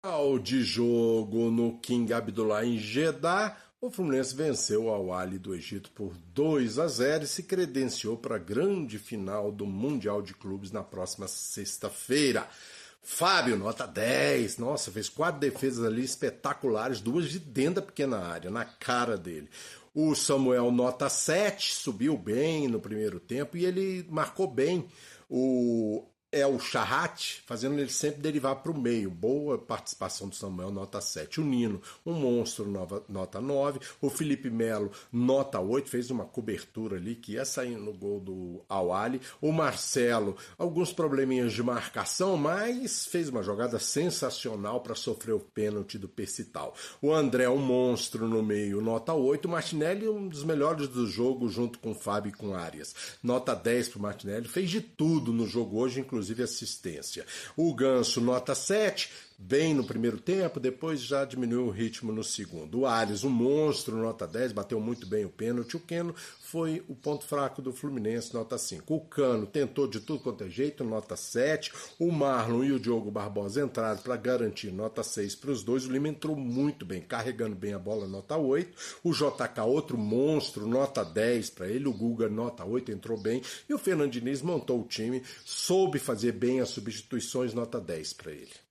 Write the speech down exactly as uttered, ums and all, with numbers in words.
Ao de jogo no King Abdullah em Jeddah, o Fluminense venceu o Al-Ahly do Egito por dois a zero e se credenciou para a grande final do Mundial de Clubes na próxima sexta-feira. Fábio, nota dez. Nossa, fez quatro defesas ali espetaculares, duas de dentro da pequena área, na cara dele. O Samuel, nota sete, subiu bem no primeiro tempo e ele marcou bem o El Shahat, fazendo ele sempre derivar para o meio. Boa participação do Samuel, nota sete. O Nino, um monstro, nota nove. O Felipe Melo, nota oito, fez uma cobertura ali que ia sair no gol do Al-Ahly. O Marcelo, alguns probleminhas de marcação, mas fez uma jogada sensacional para sofrer o pênalti do Percital. O André, um monstro no meio, nota oito. O Martinelli, um dos melhores do jogo, junto com o Fábio e com Arias. Nota dez para o Martinelli, fez de tudo no jogo hoje, inclusive inclusive assistência. O Ganso, nota sete, bem no primeiro tempo, depois já diminuiu o ritmo no segundo. O Arias, um monstro, nota dez, bateu muito bem o pênalti. O Keno foi o ponto fraco do Fluminense, nota cinco. O Cano tentou de tudo quanto é jeito, nota sete. O Marlon e o Diogo Barbosa entraram para garantir, nota seis para os dois. O Lima entrou muito bem, carregando bem a bola, nota oito. O J K, outro monstro, nota dez para ele. O Guga, nota oito, entrou bem. E o Fernando Diniz montou o time, soube fazer bem as substituições, nota dez para ele.